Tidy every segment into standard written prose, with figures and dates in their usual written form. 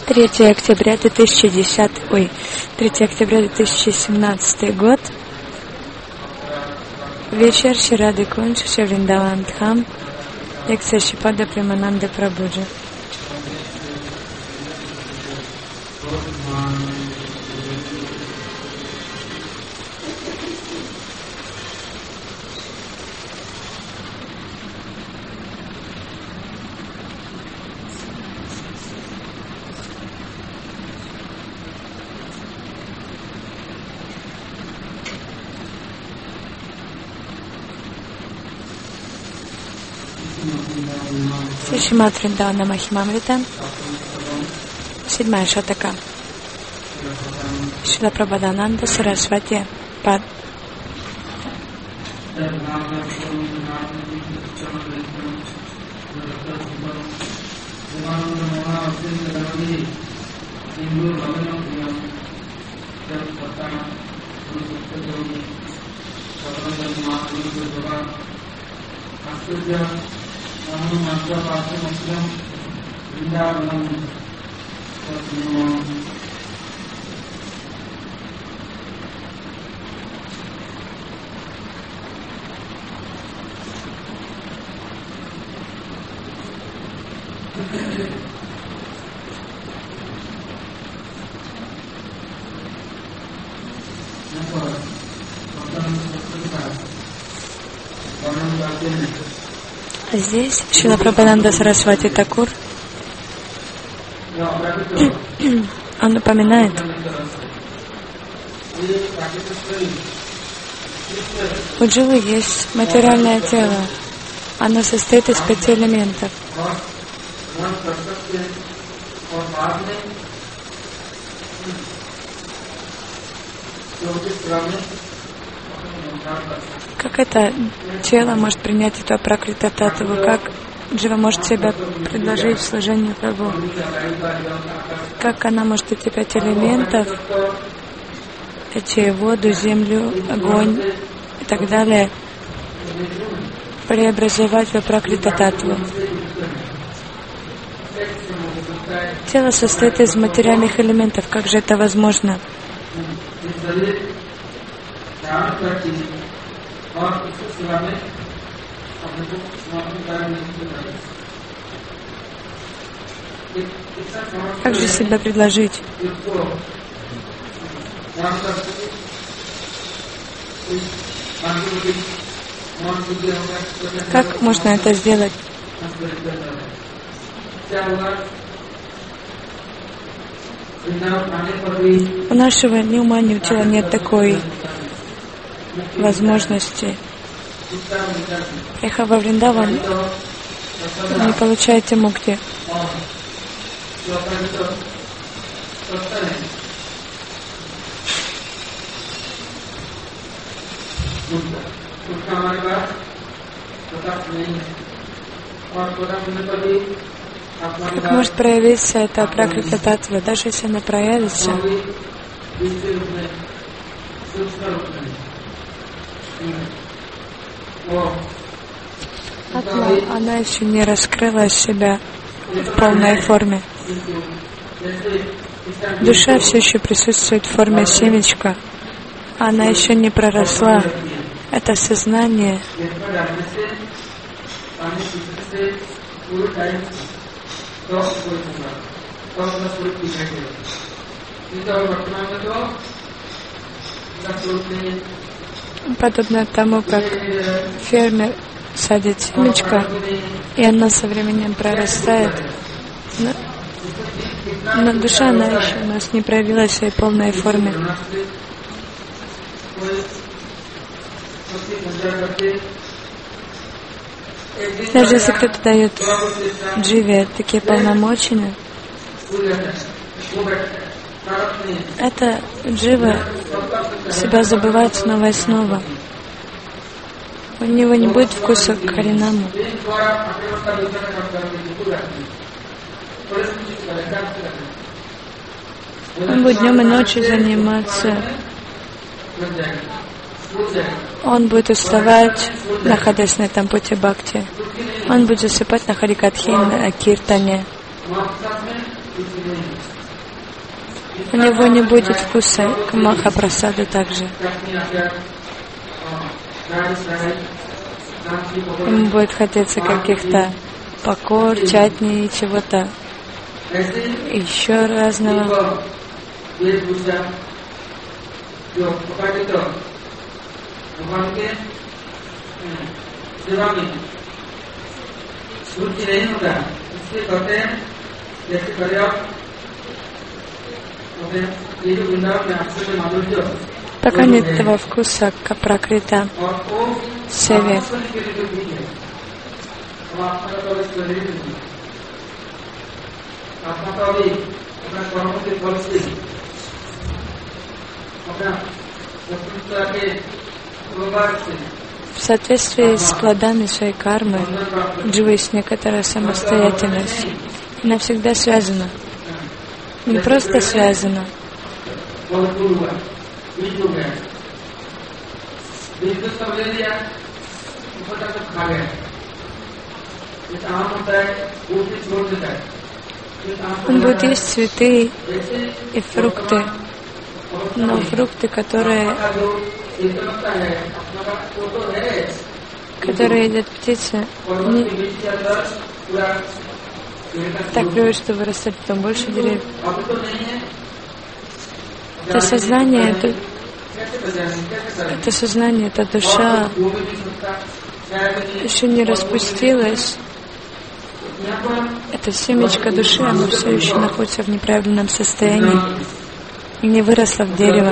3 октября 2017 год. Вечер Шрады Кунж, Вриндаван Дхам, лекция Шрипада Премананды Прабхуджи. Шримад Вриндавана Махимамрита, 7 шатака. Шрила Прабхадананда Сарасвати Пад. Здесь Шрила Прабхананда Сарасвати Такур, он упоминает, у дживы есть материальное тело, оно состоит из 5 элементов. Как это тело может принять эту апракрита таттву? Как джива может себя предложить в служении Прабху? Как она может эти 5 элементов, эти воду, землю, огонь и так далее, преобразовать в апракрита таттву? Тело состоит из материальных элементов. Как же это возможно? Как же себя предложить? Как можно это сделать? У нашего ни ума, ни у тела нет такой возможности. Приехав во Вриндаван, не получаете мукти. Как может проявиться эта апракрита таттва, даже если она проявится? Она еще не раскрыла себя в полной форме. Душа все еще присутствует в форме семечка. Она еще не проросла. Это сознание. Подобно тому, как фермер садит семечко, и она со временем прорастает. Но душа, она еще у нас не проявилась в своей полной форме. Даже если кто-то дает дживе такие полномочия, это джива себя забывает снова и снова. У него не будет вкуса к харинаму. Он будет днем и ночью заниматься. Он будет уставать, находясь на этом пути бхакти. Он будет засыпать на харикатхе и на киртане. у него не будет вкуса Махапрасада также. Ему будет хотеться каких-то пакор, чатни и чего-то еще разного. Пока нет этого вкуса Пракрита Севе. В соответствии с плодами своей кармы, джива есть некоторая самостоятельность. Она всегда связана. Не просто связана. Он будет есть цветы и фрукты, но фрукты, которые едят птицы, так приводит, что вырастет потом больше деревьев. Это сознание, эта душа еще не распустилась. Это семечко души, оно все еще находится в неправильном состоянии и не выросло в дерево.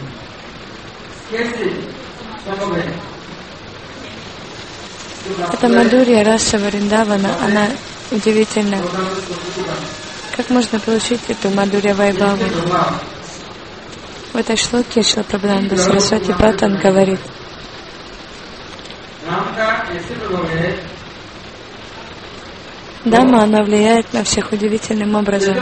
Эта Мадхурья раса Вриндавана, она удивительна. Как можно получить эту Мадхурья Вайбхаву? В этой шлоке Шрила Прабхупада Сарасвати Паттан говорит: Дама, она влияет на всех удивительным образом.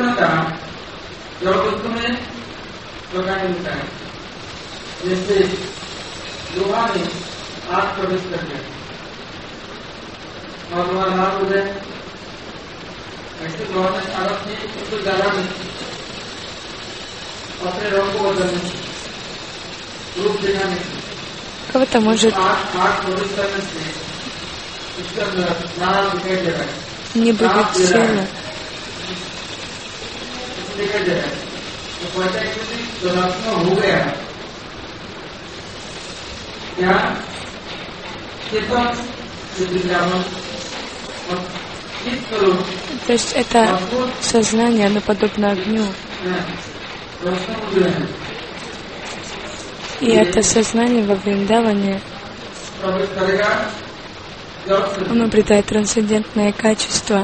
Кого-то может не будет сильно. То есть это сознание, оно подобно огню. И это сознание во Вриндаване, оно обретает трансцендентные качества.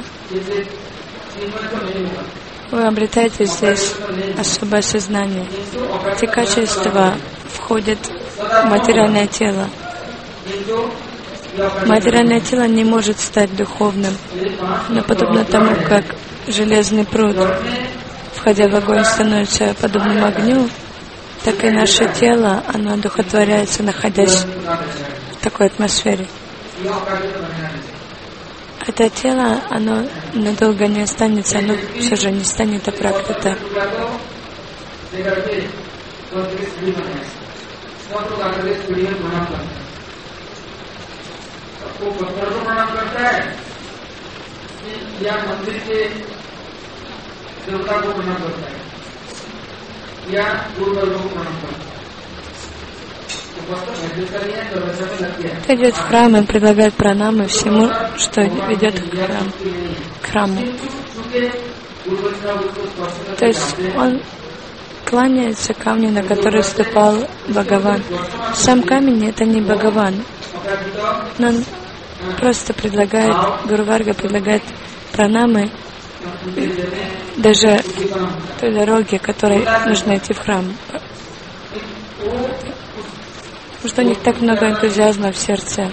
Вы обретаете здесь особое сознание. Эти качества входят в материальное тело. Материальное тело не может стать духовным, но подобно тому, как железный пруд, входя в огонь, становится подобным огню, так и наше тело, оно одухотворяется, находясь в такой атмосфере. Это тело, оно надолго не останется, оно все же не станет апракрита. Кто идет в храм и предлагает пранамы всему, что ведет к храму. То есть он кланяется камню, на который ступал Бхагаван. Сам камень — это не Бхагаван, но он просто предлагает, Гуру Варга предлагает пранамы даже той дороге, которой нужно идти в храм. Потому что у них так много энтузиазма в сердце.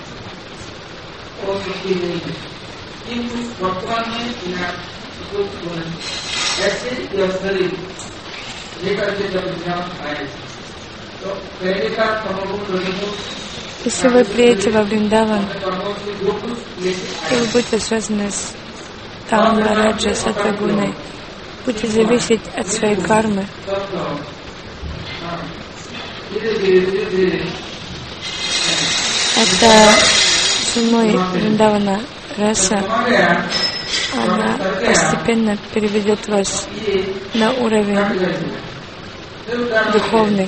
Если вы приедете во Вриндаван, и вы будете связаны с Тамма, Раджа, Сатвагуной, будете зависеть от своей кармы. Это самой Вриндавана раса, она постепенно переведет вас на уровень духовный.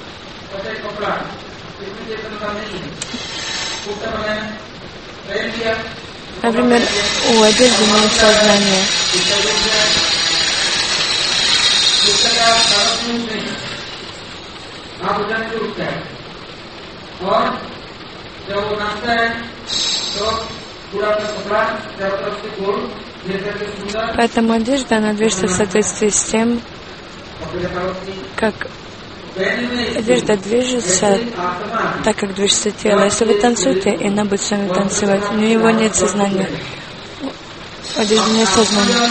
Например, у одежды нет сознания. Поэтому одежда, она движется в соответствии с тем, как одежда движется, так как движется тело. Если вы танцуете, и она будет с вами танцевать. У него нет сознания. У одежды нет сознания.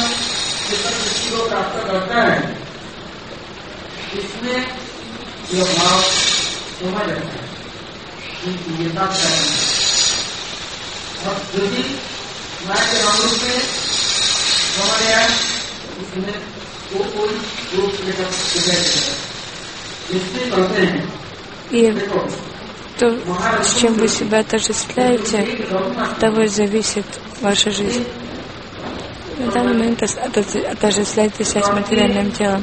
И то, с чем вы себя отождествляете, от того и зависит ваша жизнь. На данный момент отождествляйте себя с материальным телом.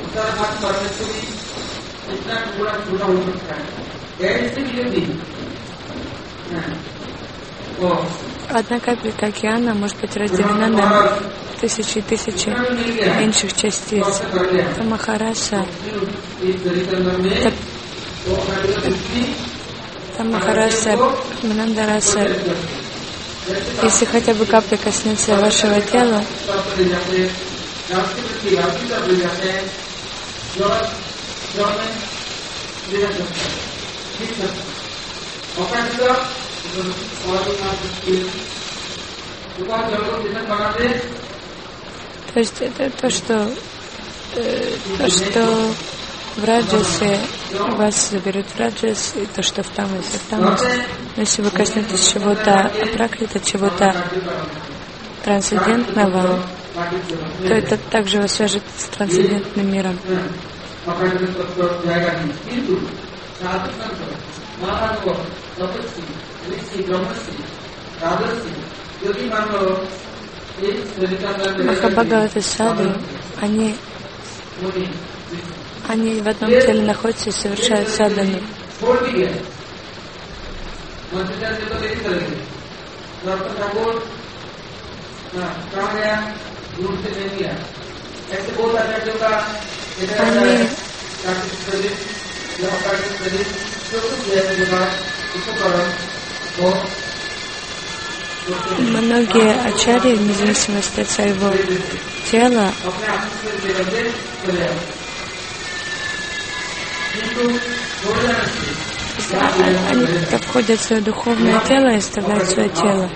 Одна капелька океана может быть разделена на тысячи и тысячи меньших частиц. Это Махараса. Это Махараса, Манандараса. Если хотя бы капля коснется вашего тела, то есть это то, что в раджасе вас заберут в раджас, и то, что в тамасе, в тамас. Но если вы коснетесь чего-то апракрита, чего-то трансцендентного, то это также вас свяжет с трансцендентным миром. Махабхагавата саду, они в одном теле находятся и совершают садану. Многие ачарьи, вне зависимости от своего тела, они входят в свое духовное тело и оставляют свое тело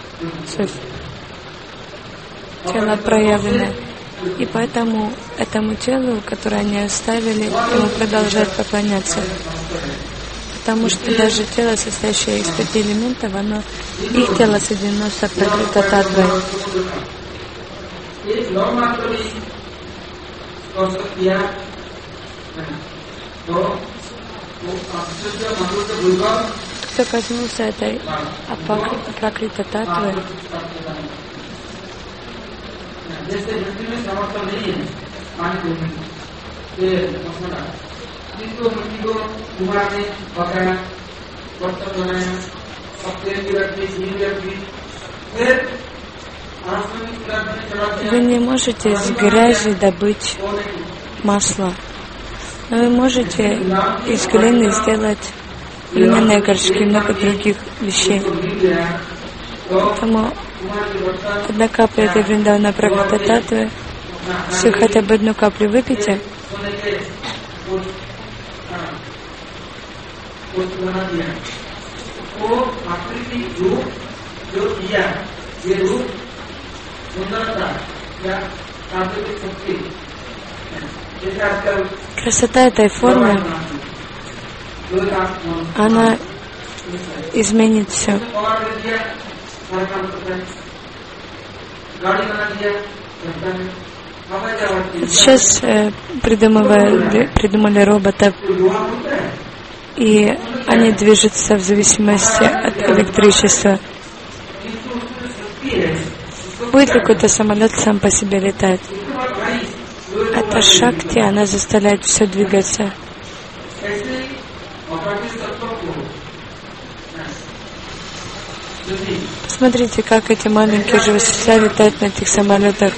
проявленное. И поэтому этому телу, которое они оставили, ему продолжают поклоняться. Потому что даже тело, состоящее из 5 элементов, их тело соединено с Апракрита-татвой. Кто коснулся этой Апракрита-татвы, вы не можете из грязи добыть масло, но вы можете из глины сделать глиняные горшки и много других вещей. Поэтому одна капля этой Вриндавана Апракрита-татвы, если вы хотя бы одну каплю выпьете, красота этой формы, она изменит все. Сейчас придумали роботов, и они движутся в зависимости от электричества. Будет ли какой-то самолет сам по себе летать? Это шакти, она заставляет все двигаться. Посмотрите, как эти маленькие живые существа летают на этих самолетах.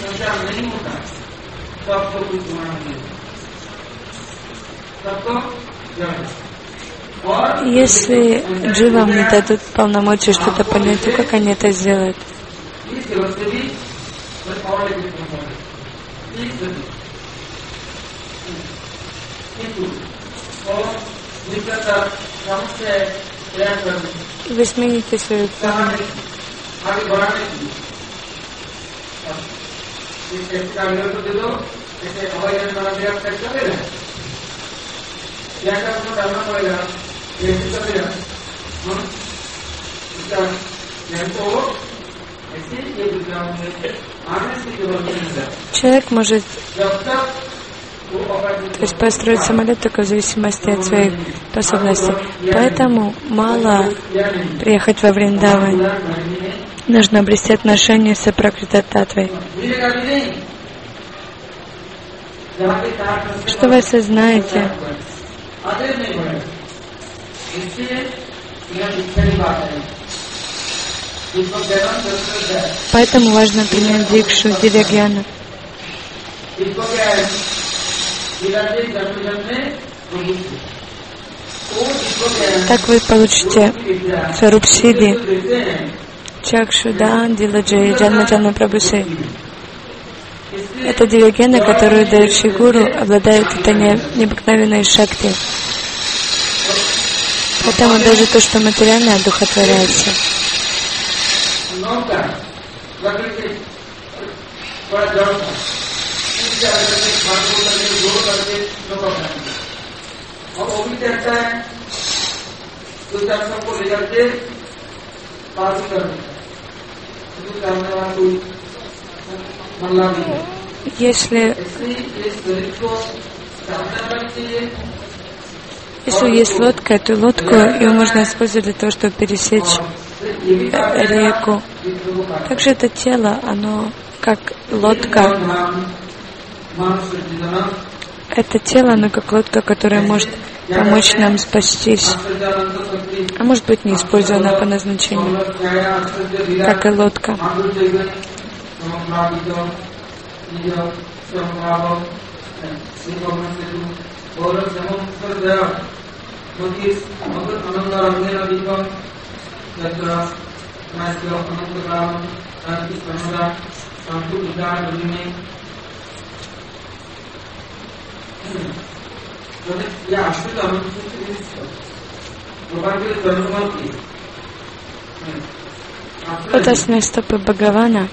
Если дживам не дадут полномочий что-то понять, то как они это сделают? Вы смените свою форму. Человек может построить самолет только в зависимости от своих способностей. Поэтому мало приехать во Вриндаван. Нужно обрести отношения с Пракрита-татвой. Что вы осознаете? Поэтому важно принять дикшу дивья-гьяна. Так вы получите Сварупсиди, Чакшуда, Диладжи, Джанна Прабхуси. Это дивья-гьяна, которую дает Шри Гуру, обладает этой необыкновенной шакти. Поэтому даже то, что материально, одухотворяется. Если есть лодка, эту лодку ее можно использовать для того, чтобы пересечь реку. Также это тело, оно как лодка. Это тело, оно как лодка, которая может помочь нам спастись. А может быть, не использована по назначению, как и лодка. Лотосные стопы Бхагавана.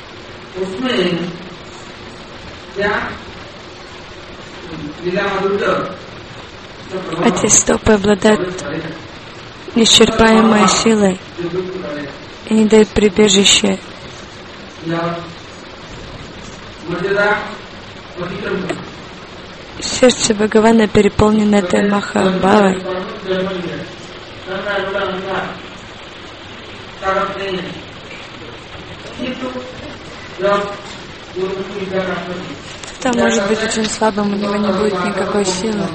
Эти стопы обладают неисчерпаемой силой и не дают прибежище. Сердце Бхагавана переполнено этой Махабхавой. Кто может быть очень слабым, у него не будет никакой силы.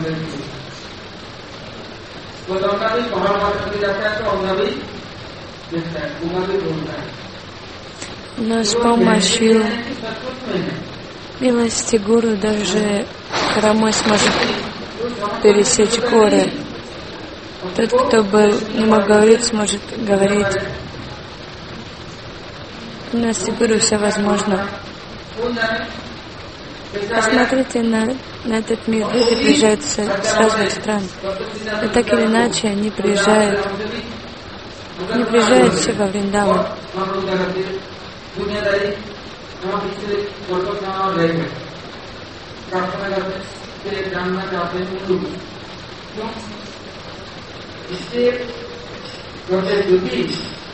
Но с помощью милости Гуру даже хромой сможет пересечь горы. Тот, кто не мог говорить, сможет говорить. У нас и Гуру все возможно. Посмотрите на этот мир. Люди приезжают с разных стран. Но так или иначе они приезжают все во Вриндаван.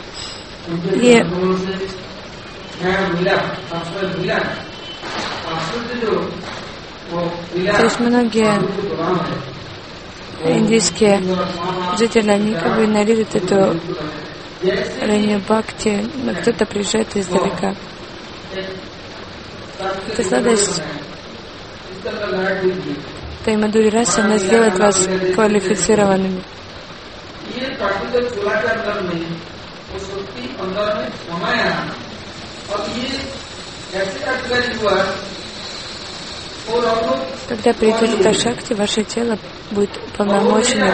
И То есть многие индийские жители, они как бы игнорируют эту раннюю бхакти, но кто-то приезжает издалека. Эта сладость той Мадхури расы, она сделает вас квалифицированными. Когда придет эта шакти, ваше тело будет уполномоченным.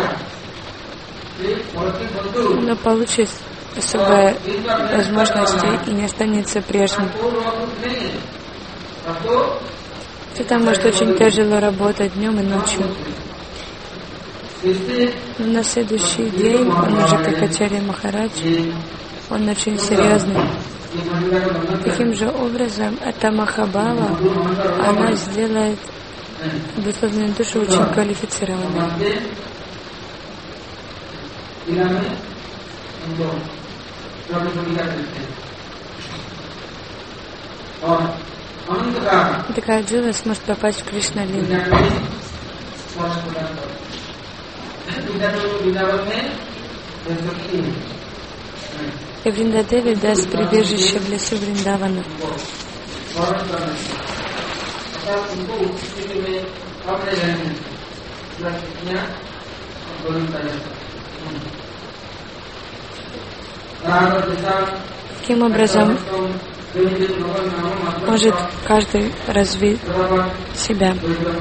Оно получит особые возможности и не останется прежним. Кто-то может очень тяжело работать днем и ночью. Но на следующий день, он уже как Ачарья Махарадж, он очень серьезный. Таким же образом, эта Махабхава, она сделает духовную душу очень квалифицированной. Такая джива сможет попасть в Кришна-лилу. И Вриндадеви даст прибежище в лесу Вриндавана. Таким образом, может каждый развить себя.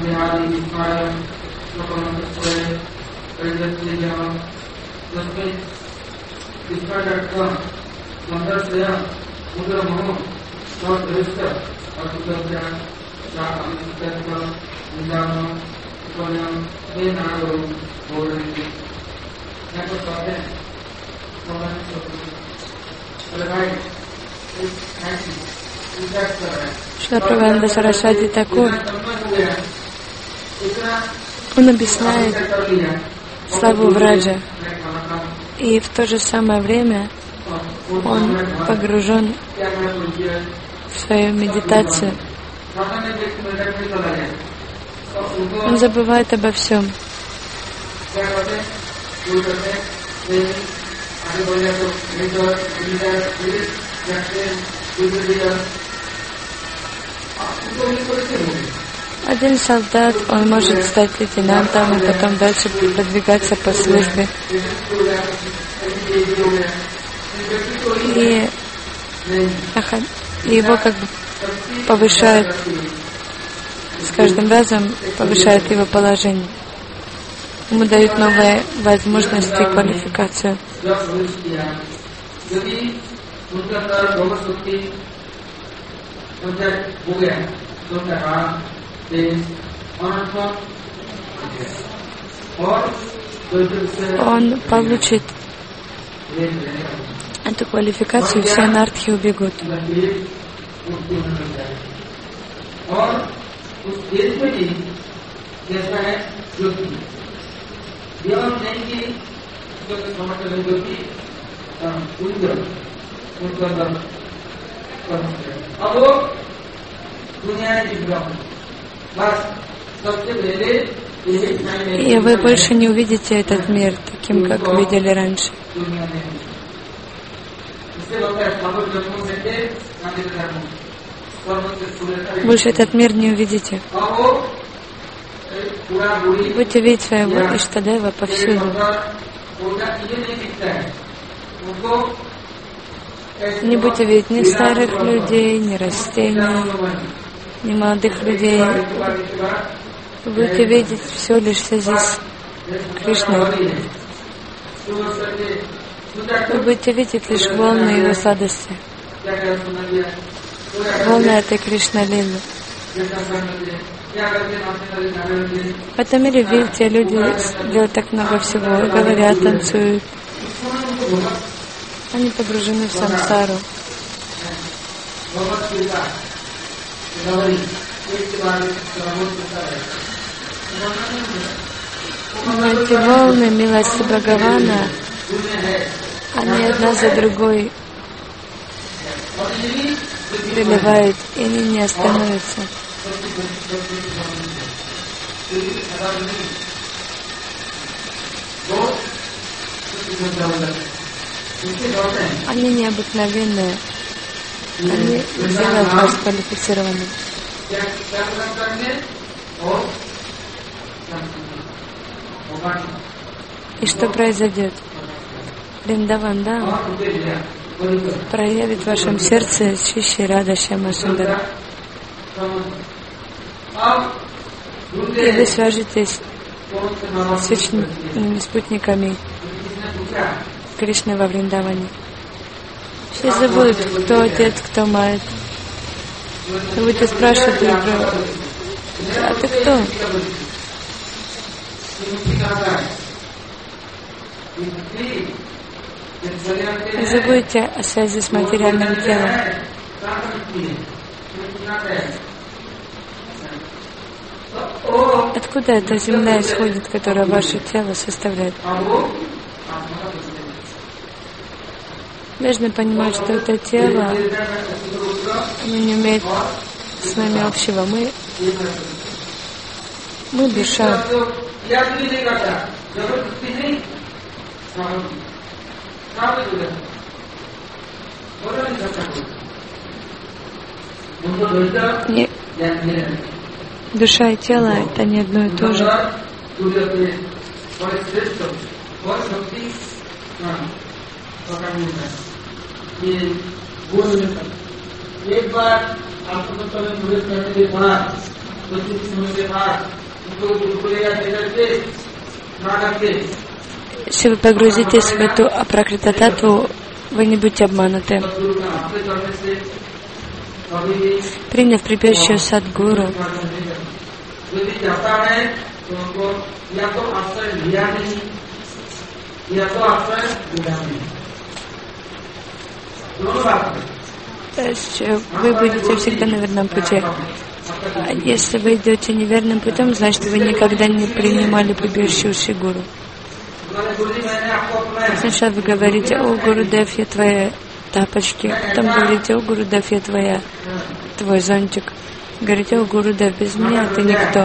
Шрила Прабхупада Сарасвати Такур, он объясняет славу Враджа, и в то же самое время он погружен в свою медитацию. Он забывает обо всем. Один солдат, он может стать лейтенантом и потом дальше продвигаться по службе. И его как бы повышают, с каждым разом повышают его положение. Ему дают новые возможности и квалификацию. Он получит эту квалификацию, и все анархи убегут. И вы больше не увидите этот мир таким, как видели раньше. Больше этот мир не увидите. Будете видеть своего Иштадева повсюду. Не будете видеть ни старых людей, ни растений, ни молодых людей. Вы будете видеть все лишь в связи с Кришной. Вы будете видеть лишь волны его сладости. Волны этой Кришна-лилы. В этом мире, видите, люди делают так много всего. Говорят, танцуют. Они погружены в самсару. Но эти волны милости Бхагавана, они одна за другой приливает, и они не остановятся. Они необыкновенные. Они делают вас квалифицированным. И что произойдет? Вриндаван Дам проявит в вашем сердце Шиши Рада Шьяма Сундара. И вы свяжетесь с вечными спутниками Кришны во Вриндаване. Все забудут, кто отец, кто мать. Вы будете спрашивать друг друга: а ты кто? Забудьте о связи с материальным телом. Откуда эта земля исходит, которая ваше тело составляет? Должны понимать, что это тело, оно не имеет с нами общего. Мы душа. Не, душа и тело — это не одно и то же. Если вы погрузитесь в эту апракрита-татву, вы не будете обмануты. Приняв прибежище Садгуру, то есть вы будете всегда на верном пути. А если вы идете неверным путем, значит, вы никогда не принимали прибежище у Шри Гуру. Сначала вы говорите: о, Гурудев, я твои тапочки. Потом говорите: о, Гурудев, я твой зонтик. Говорите: о, Гурудев, без меня ты никто.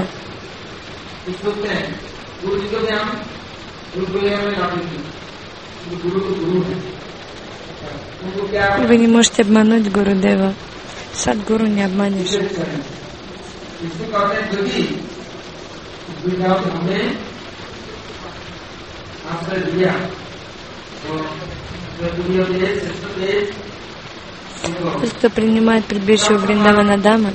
Вы не можете обмануть Гурудева. Садгуру не обманешь. Тот, кто принимает прибежище у Вриндавана Дамы,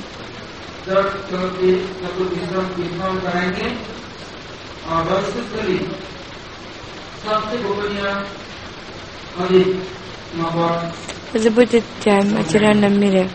забудьте о материальном мире.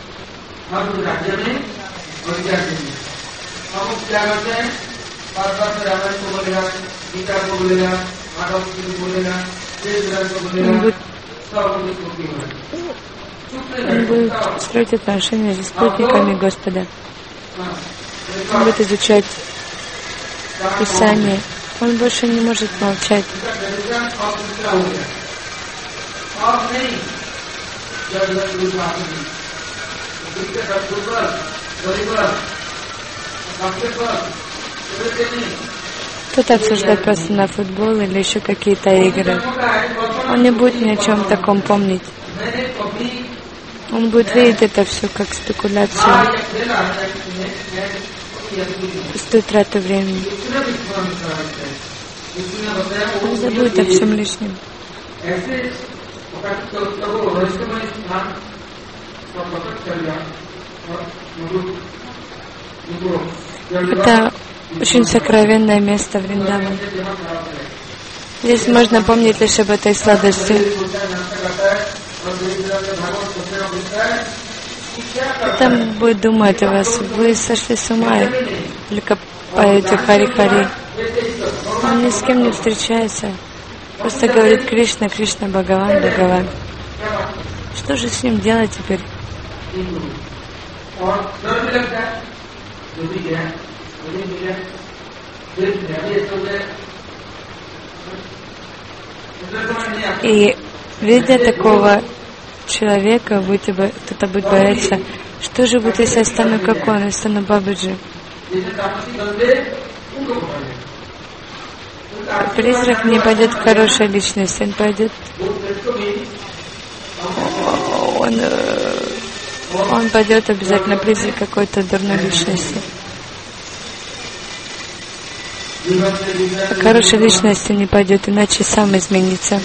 Он будет строить отношения с спутниками Господа. Он будет изучать Писание. Он больше не может молчать. Кто-то обсуждает просто на футбол или еще какие-то игры. Он не будет ни о чем таком помнить. Он будет видеть это все как спекуляцию, пустую трату времени. Он забудет о всем лишнем. Это очень сокровенное место Вриндавана. Здесь можно помнить лишь об этой сладости. Там будет думать о вас: вы сошли с ума, только поете Хари-Хари. Он ни с кем не встречается. Просто говорит: Кришна, Кришна, Бхагаван, Бхагаван. Что же с ним делать теперь? И видя такого человека, кто-то будет бояться, что же будет, если я стану как он, я стану Бабаджи. Призрак не пойдет к хорошей личности, он пойдет, он пойдет обязательно призрак какой-то дурной личности. А к хорошей личности не пойдет, иначе сам изменится.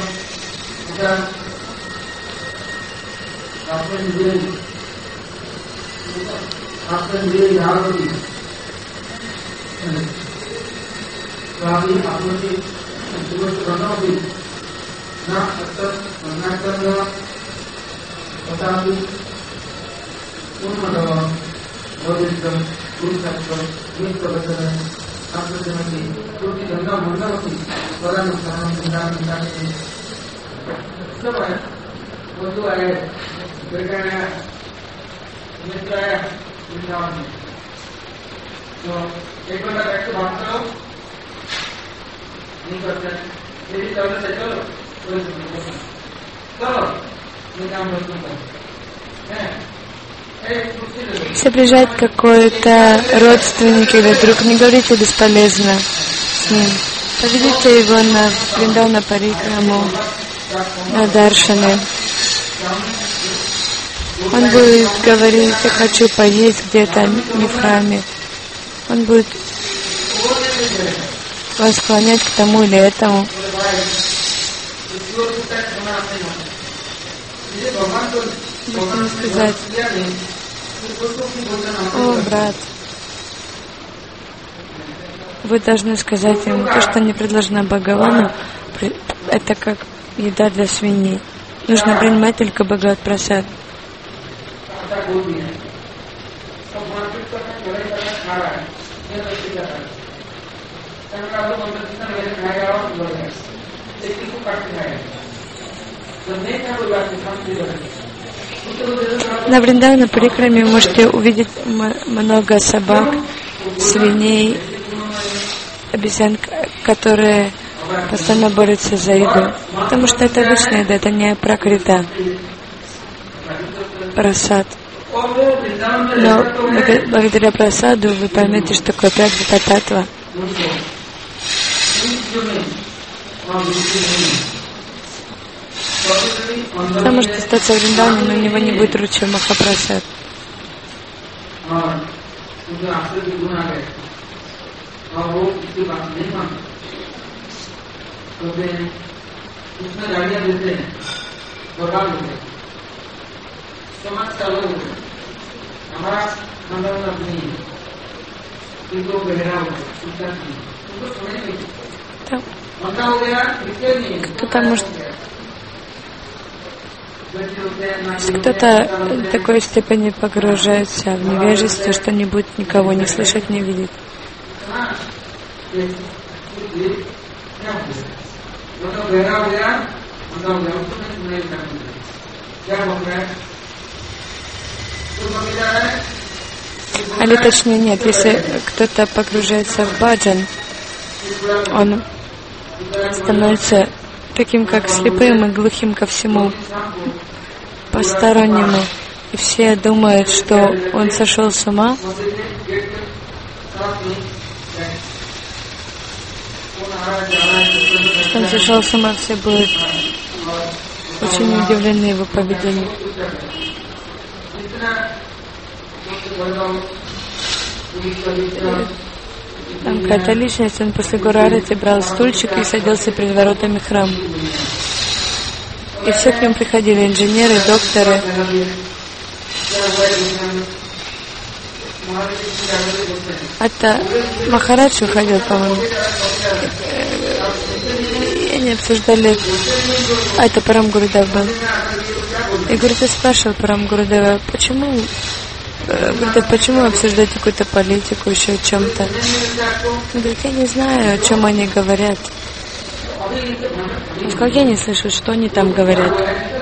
Если приезжает какой-то родственник или друг, не говорите бесполезно с ним. Поведите его на Вриндавана Парикраму, на Даршаны. Он будет говорить: я хочу поесть где-то, не в храме. Он будет вас склонять к тому или этому. Можно сказать: о, брат, вы должны сказать ему, то, что не предложено Бхагавану, это как еда для свиней. Нужно принимать только Бхагават-прасад. На Вриндавана Парикраме вы можете увидеть много собак, свиней, обезьян, которые постоянно борются за еду. Потому что это обычная еда, это не пракрита, прасад. Но благодаря прасаду вы поймете, что такое пракрита татва. Кто может остаться в Вриндаване, но у него не будет Руча Махапрасад. Кто-то может... Если кто-то в такой степени погружается в невежество, что не будет никого не слышать, не видеть. Или точнее нет, если кто-то погружается в баджан, он становится таким, как слепым и глухим ко всему постороннему. И все думают, что он сошел с ума. Что он сошел с ума, все будут очень удивлены его поведением. Там какая-то личность, он после Гурарати брал стульчик и садился перед воротами храма. И все к нему приходили, инженеры, докторы. Это Махарадж уходил, по-моему. И они обсуждали... это Парам Гурудев был. И Гурудев спрашивал Парам Гурудева, почему вы обсуждаете какую-то политику, еще о чем-то? Он говорит, я не знаю, о чем они говорят. Он сказал, я не слышу, что они там говорят.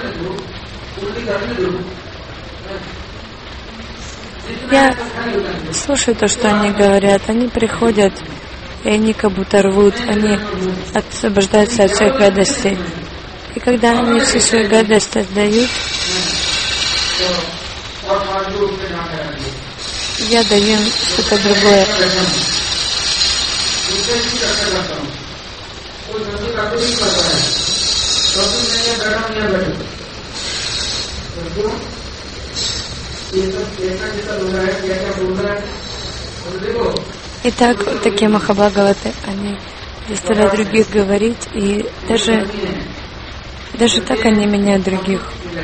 Я слушаю то, что они говорят. Они приходят, и они как будто рвут, они освобождаются от своих гадостей. И когда они всю свою гадость отдают, Я даю им что-то другое. Итак, такие Махабхагаваты, они заставляют других говорить, и даже так они меняют других.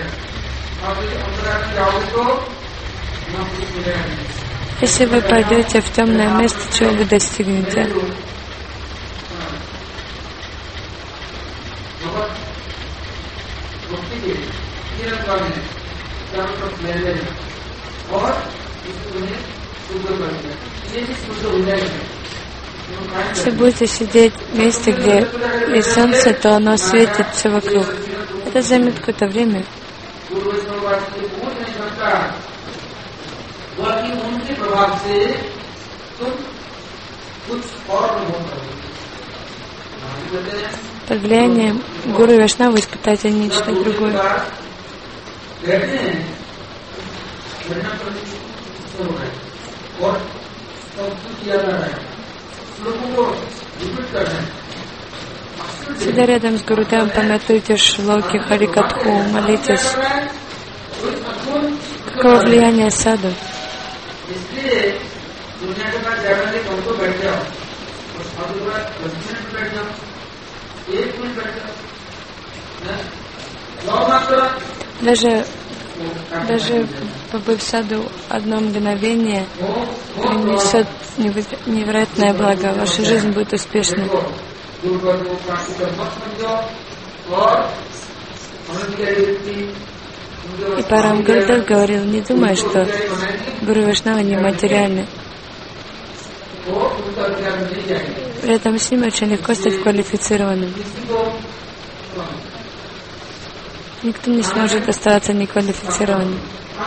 Если вы пойдете в темное место, чего вы достигнете? Если будете сидеть в месте, где есть солнце, то оно светит все вокруг. Это займет какое-то время. Под влиянием гуру и вайшнава испытать нечто другое. Всегда рядом с Гурудевом помятуйте шлоки, харикатху, молитесь. Каково влияние саду? Даже побыв в саду одно мгновение принесет невероятное благо. Ваша жизнь будет успешной. И Парам Гурудев говорил, не думай, что Гуру и Вайшнава нематериальны. При этом с ними очень легко стать квалифицированным. Никто не сможет оставаться неквалифицированным.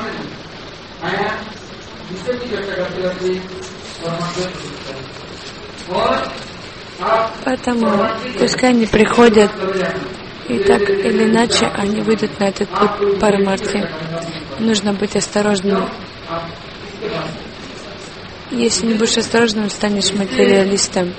Поэтому пускай они приходят, и так или иначе они выйдут на этот путь парамарти. Нужно быть осторожным. Если не будешь осторожным, станешь материалистом.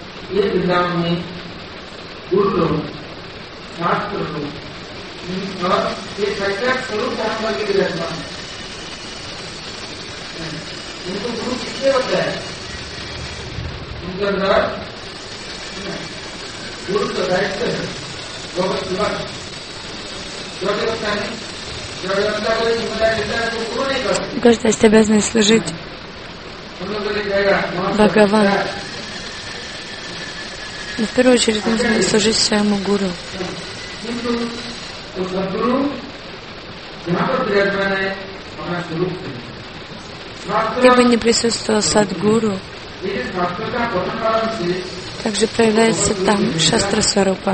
Каждый есть обязанность служить Бхагавану. Но в первую очередь нужно служить своему гуру. Где бы ни присутствовал Садгуру, также проявляется там Шастра Сварупа.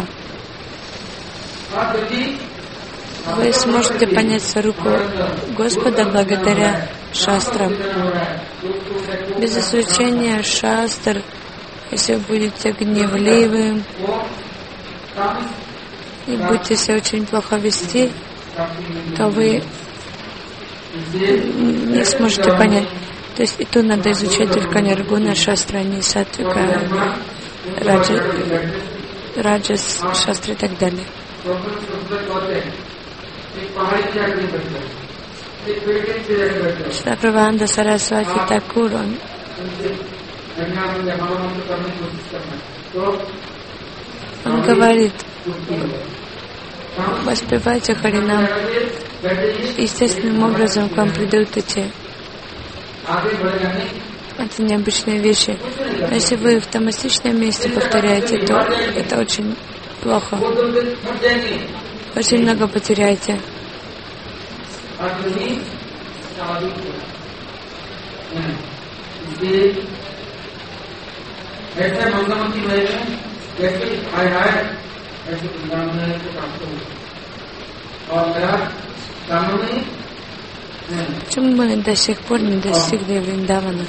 Вы сможете понять Сварупу Господа благодаря шастрам. Без изучения шастр, если вы будете гневливым и будете себя очень плохо вести, то вы не сможете понять. То есть и то надо изучать только ниргуна шастра, не сатвика, раджас шастра и так далее. Шри Прабхананда Сарасвати Такур, он говорит, воспевайте Харинам, естественным образом к вам придут эти необычные вещи. Но если вы в тамасичном месте повторяете, то это очень плохо. Очень много потеряете. Почему мы до сих пор не достигли Вриндавана?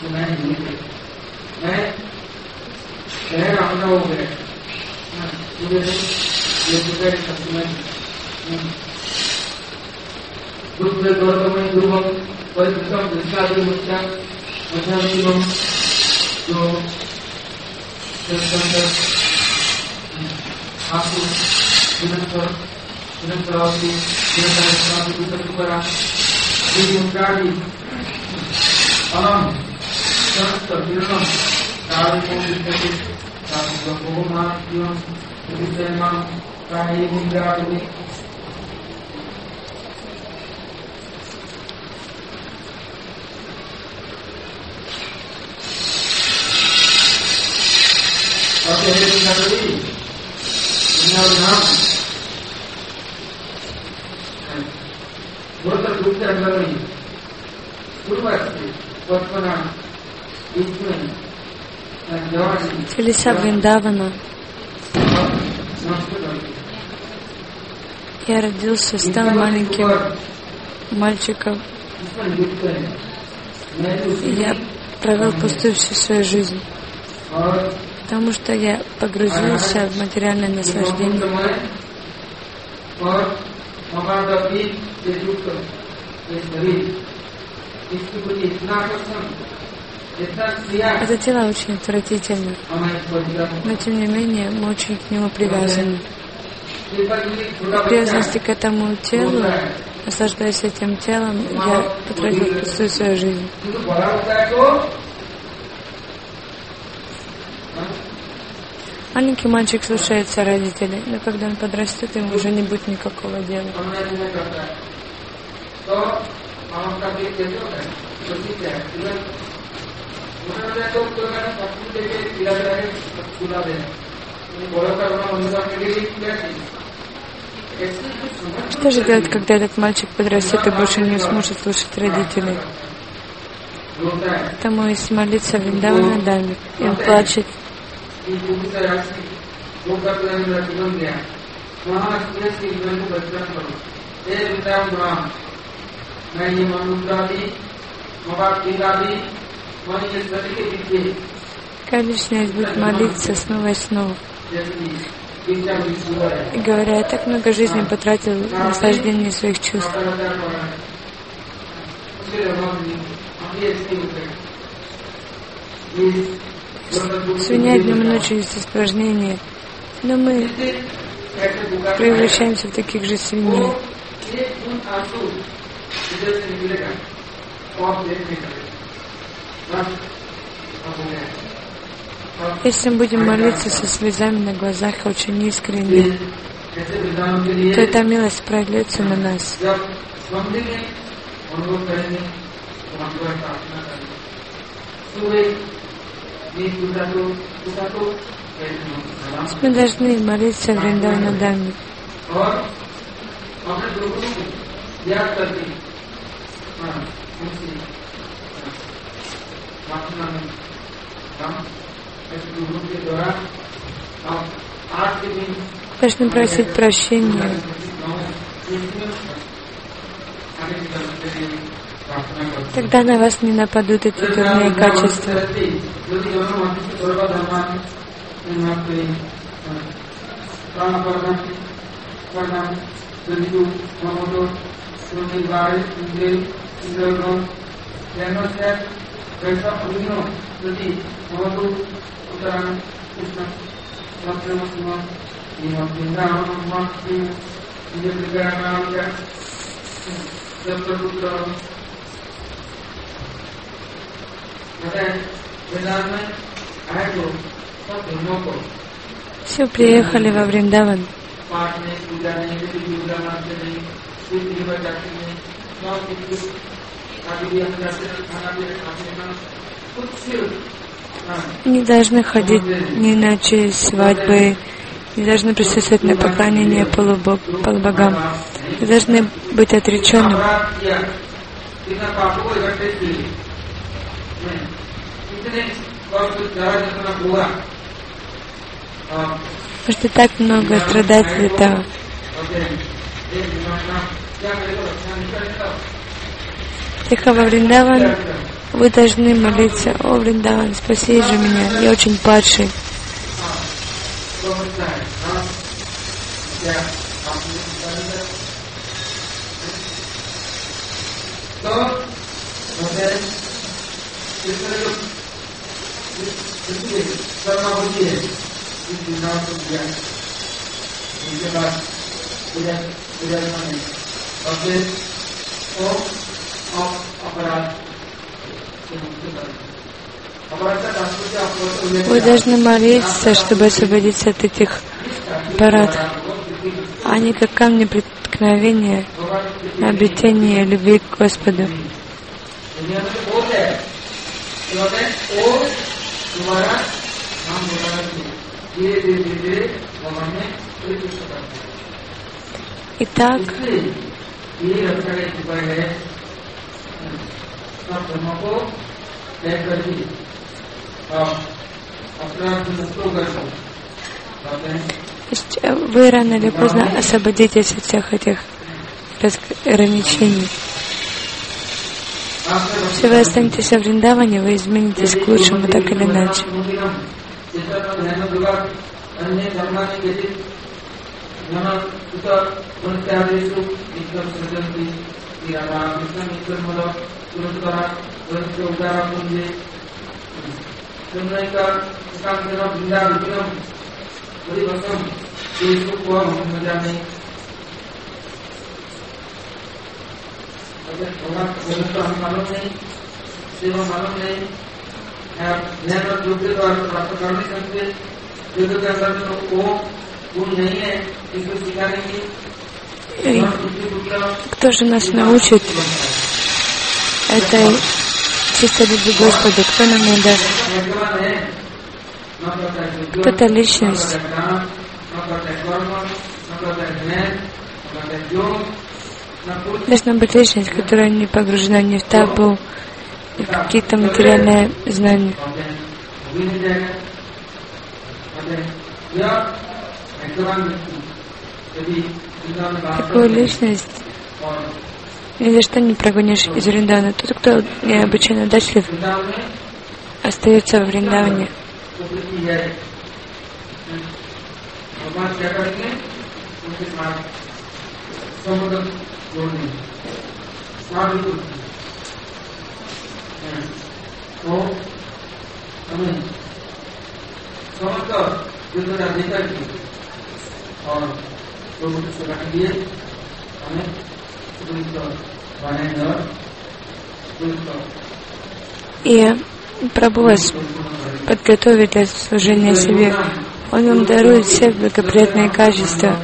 Телеса Вриндавана. Я родился, стал маленьким мальчиком. Я провел пустую всю свою жизнь, потому что я погрузился в материальное наслаждение. Это тело очень отвратительно, но тем не менее мы очень к нему привязаны. В привязанности к этому телу, наслаждаясь этим телом, я потратил пустую свою жизнь. Маленький мальчик слушается родителей, но когда он подрастет, ему уже не будет никакого дела. Что же делать, когда этот мальчик подрастет и больше не сможет слушать родителей? Потому и молиться Вриндавана Даме. И он плачет. Конечно, будет молиться снова и снова. И говоря, я так много жизни потратил в наслаждении своих чувств. Свинья днем и ночью есть испражнения, но мы превращаемся в таких же свиней. Если мы будем молиться со слезами на глазах очень искренне, то эта милость прольется на нас. Мы должны молиться Вриндавана Даме. Должны просить прощения. Тогда на вас не нападут эти дурные качества. Все приехали во Вриндаван. Не должны ходить ни на честь свадьбы, не должны присутствовать на поклонение полубогам, не должны быть отреченным. Потому что так много страдать для этого. Приехав во Вриндаван, вы должны молиться: о Вриндаван, спаси же меня, я очень падший. Вы должны молиться, чтобы освободиться от этих аппаратов. Они как камни преткновения, обретения любви к Господу. Итак, вы рано или поздно освободитесь от всех этих ограничений. Если вы останетесь в Вриндаване, вы изменитесь к лучшему так или иначе. И кто же нас научит этой чистой любви Господу? Кто нам ее даст? Кто-то личность. Должна быть личность, которая не погружена ни в табу, ни в какие-то материальные знания. Такую личность ни за что не прогонишь из Вриндавана. Тот, кто необычайно удачлив, остается в Вриндаване. И Прабху вас подготовит для служения себе. Он вам дарует все благоприятные качества.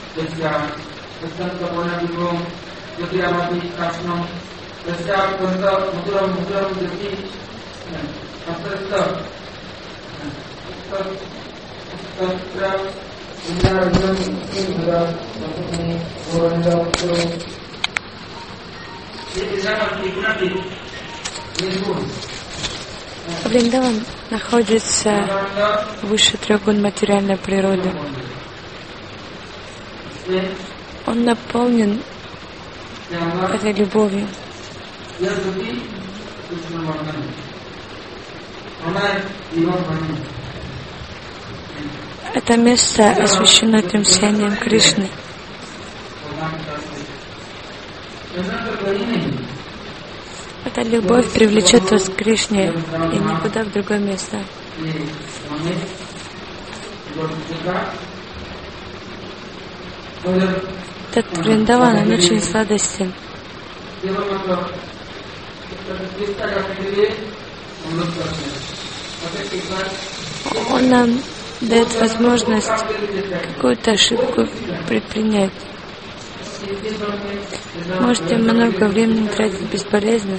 Вриндаван находится выше 3 гун материальной природы. Он наполнен этой любовью. Это место освящено тем сиянием Кришны. Эта любовь привлечет вас к Кришне и никуда в другое место. Этот Вриндаван, он очень сладостен. Он нам дает возможность какую-то ошибку предпринять. Можете много времени тратить бесполезно.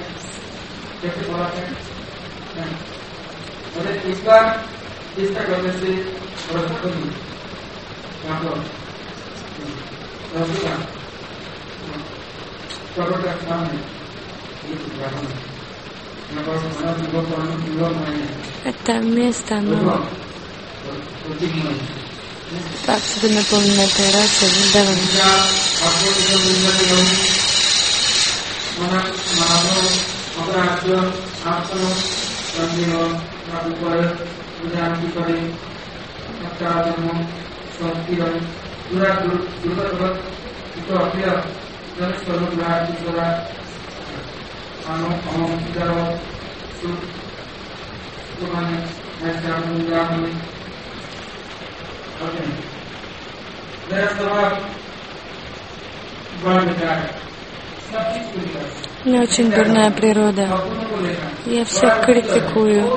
Это место, оно абсолютно наполнено этой расой Вриндавана. У меня очень дурная природа. Я всех критикую,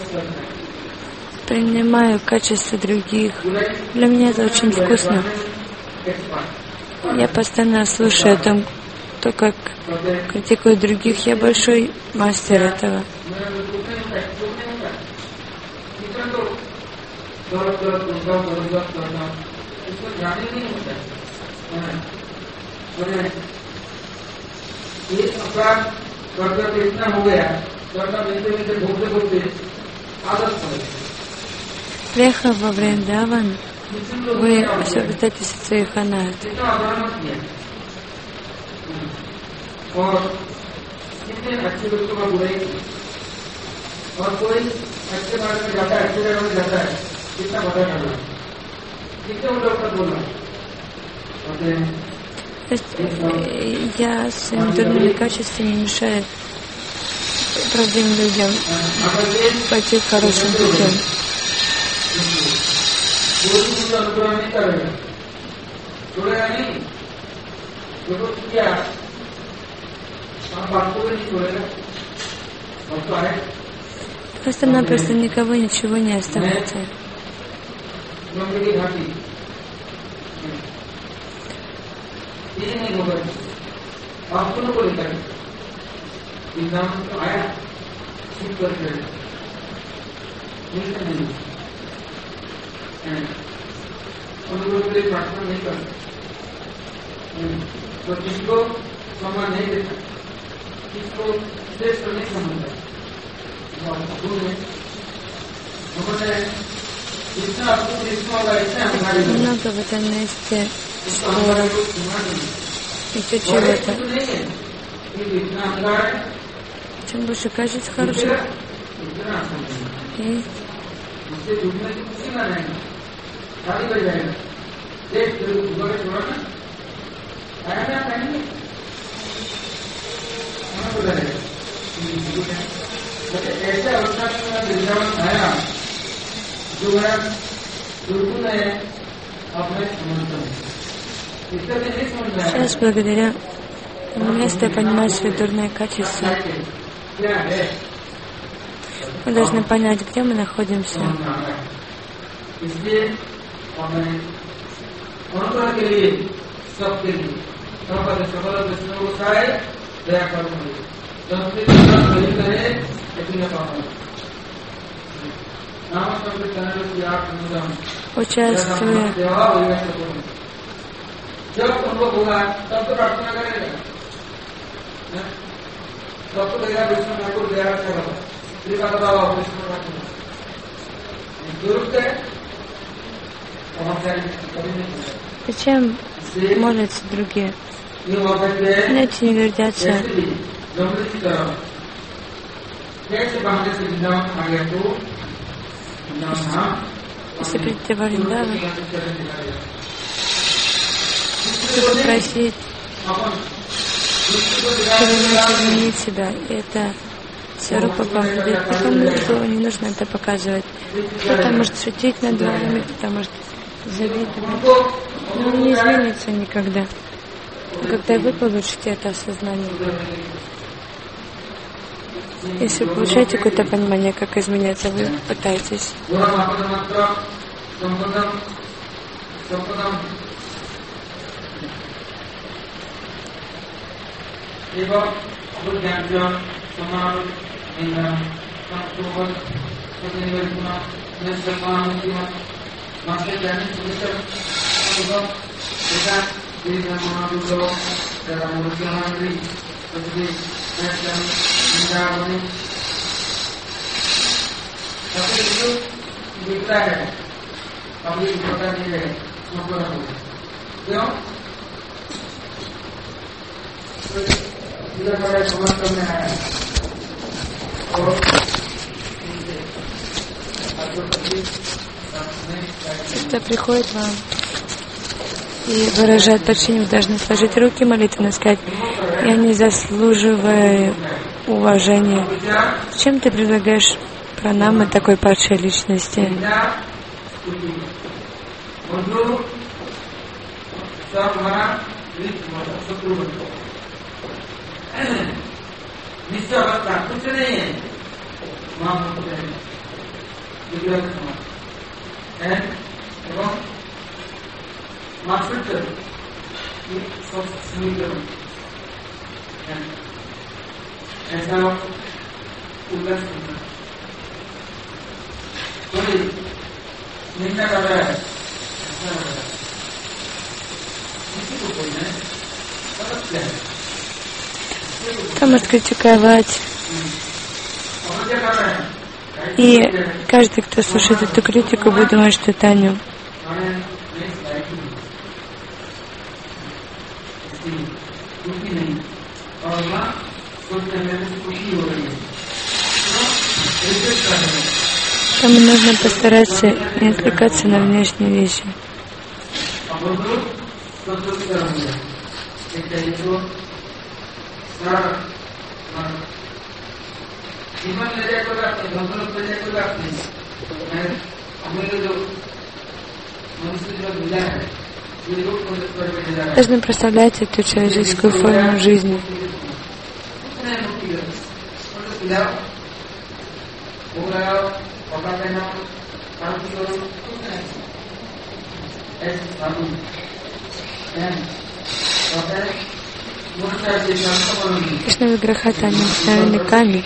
принимаю качества других. Для меня это очень вкусно. Я постоянно слушаю о том, то, как критикуют других. Я большой мастер этого. Приехав во Вриндаван, вы освобождаетесь от своих анат. Я своими дурными качествами мешаю правдивым людям пойти хорошим путем. Просто-напросто никого ничего не оставляйте. Много в этом месте споров и чего-то. Чем больше качеств хороших есть. Сейчас, благодаря месту, я понимаю свои дурные качества. Мы должны понять, где мы находимся. Участвуя Зачем молятся другие? Эти не гордятся. Если прийти в Вриндаван, чтобы попросить, чтобы изменить себя, это Сварупа Бхактивинода. Никому не нужно это показывать. Кто-то может шутить над вами, кто-то может завидовать, но он не изменится никогда. Когда вы получите это осознание, если вы получаете какое-то понимание, как изменяться, вы пытаетесь. Кто приходит вам и выражает почтение, вы должны сложить руки, молитвенно сказать: я не заслуживаю уважение. Зачем ты предлагаешь пранамы такой падшей личности? Кто может критиковать? И каждый, кто слушает эту критику, будет думать, что это о нем. Поэтому нужно постараться не отвлекаться на внешние вещи. Должны прославлять эту человеческую форму жизни. Кришна Виграхата, они обыкновенный камень.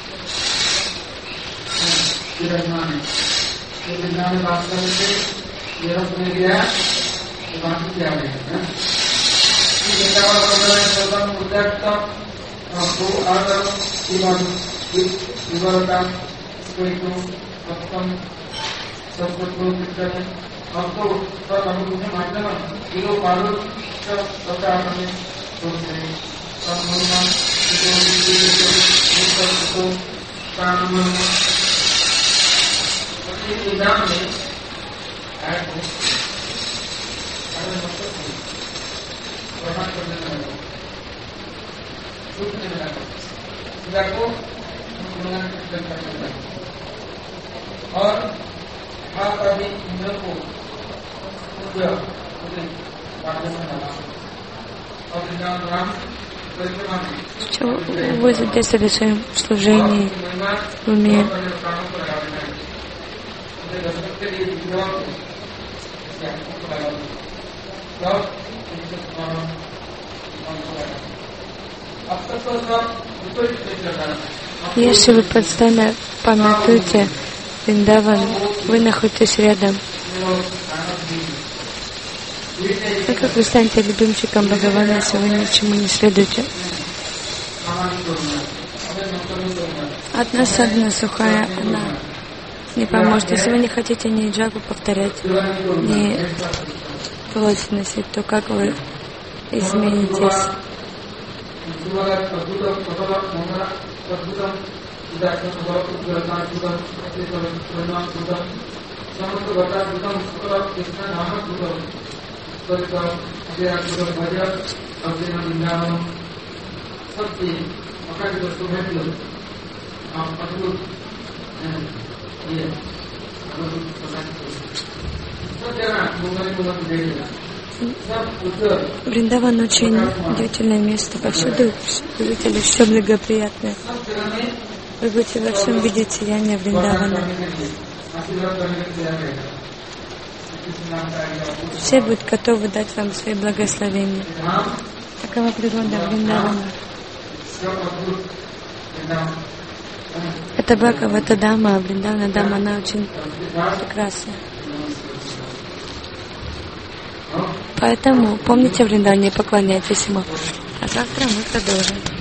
Что вы задействовали в своем служении, в уме? Если вы постоянно памятуете Вриндаван, вы находитесь рядом. А как вы станете любимчиком Бхагавана, если вы ничему не следуете? Одна садхана сухая, она не поможет. Если вы не хотите ни джапу повторять, ни плоть носить, то как вы изменитесь? Вриндаван очень удивительное место. Повсюду жители все благоприятное. Вы будете во всем видеть сияние Вриндавана. Все будут готовы дать вам свои благословения. Такова природа Вриндавана. Это Бхагавата Дама, Вриндавана Дама, она очень прекрасная. Поэтому помните Вриндаване и поклоняйтесь ему. А завтра мы продолжим.